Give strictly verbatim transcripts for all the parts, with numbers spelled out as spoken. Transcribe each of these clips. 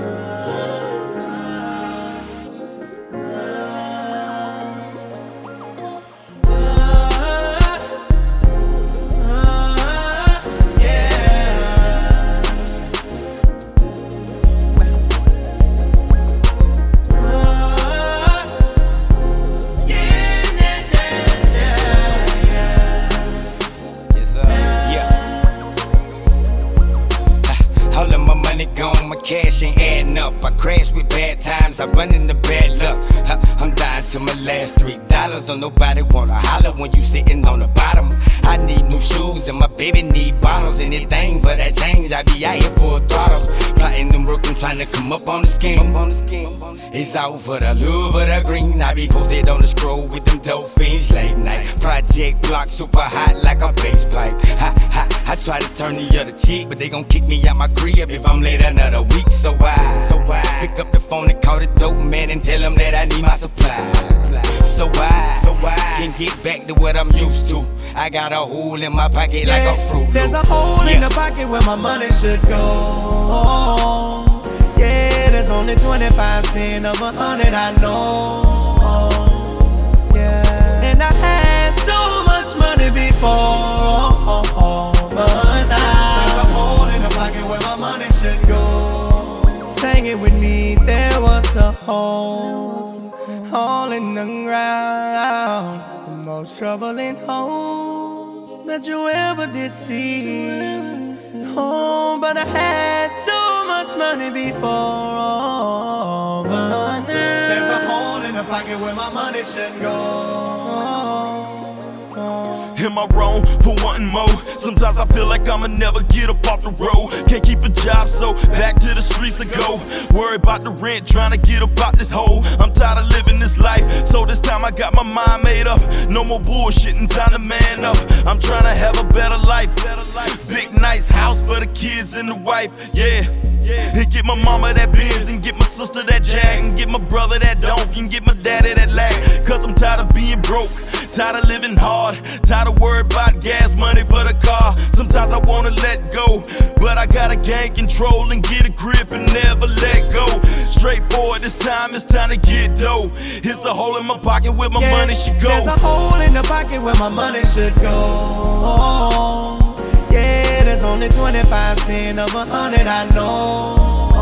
Gone, my cash ain't adding up. I crash with bad times, I run into bad luck. I'm dying to my last three dollars. Don't nobody wanna holler when you sitting on the bottom. I need new shoes and my baby need bottles. Anything but that change, I be out here for a throttle. Plotting and working, trying to come up on the scheme. It's out for the love of the green. I be posted on the scroll with them dope fiends late night. Project block super hot like a bass pipe. Ha, ha, I try to turn the other cheek, but they gon' kick me out my crib if I'm late another week. So I, so I pick up the phone and call the dope man and tell him that I need my supply. So I, so I can get back to what I'm used to. I got a hole in my pocket yeah, like a fruit loop. There's a hole yeah. in the pocket where my money should go. Yeah, there's only twenty-five cents of a hundred, I know. Yeah, and I had so much money before, but now there's a hole in the pocket where my money should go. Sang it with me, there was a hole, hole in the ground, the most troubling hole that you ever did see. Oh, but I had so much money before, but now there's a hole in the pocket where my money should go. Am I wrong for wanting more? Sometimes I feel like I'ma never get up off the road. Can't keep a job, so back to the streets I go. Worry about the rent, trying to get up out this hole. I'm tired of living this life, so this time I got my mind made up. No more bullshitting, time to man up. I'm trying to have a better life. Big nice house for the kids and the wife, yeah. And get my mama that Benz, and get my sister that Jag, and get my brother that donkey, and get my daddy that lag. Cause I'm tired of being broke, tired of living hard, tired of worried about gas money for the car. Sometimes I wanna let go, but I gotta gain control and get a grip and never let go. Straightforward, this time it's time to get dough. It's a hole in my pocket where my yeah, money should go. There's a hole in the pocket where my money should go. Yeah, there's only twenty-five cents of a hundred, I know.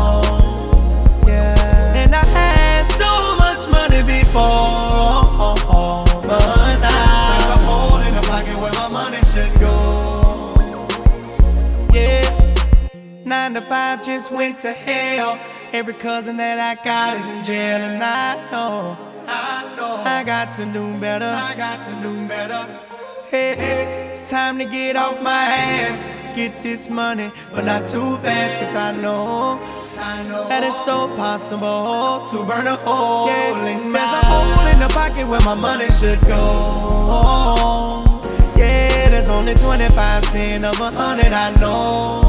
Yeah, and I had so much money before, but now there's a hole in the pocket where my money should go. Yeah, nine to five just went to hell. Every cousin that I got is in jail, and I know, I know, I got to do better. I got to do better. Hey, hey, it's time to get off my ass, get this money, but not too fast, cause I know, I know that it's so possible to burn a hole. Yeah, in there's a hole in the pocket where my money should go. Yeah, there's only twenty-five cents of a hundred, I know.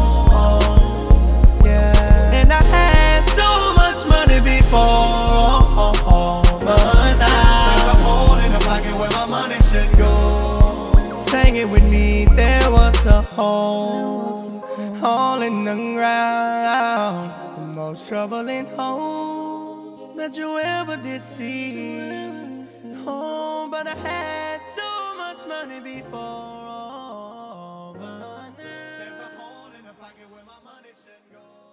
Yeah, and I had so much money before, but now there's a hole in the pocket where my money should go. Sang it with me, there was a hole, hole in the ground, the most troubling hole that you ever did see. Oh, but I had so much money before, but now there's a hole in the pocket where my money should go.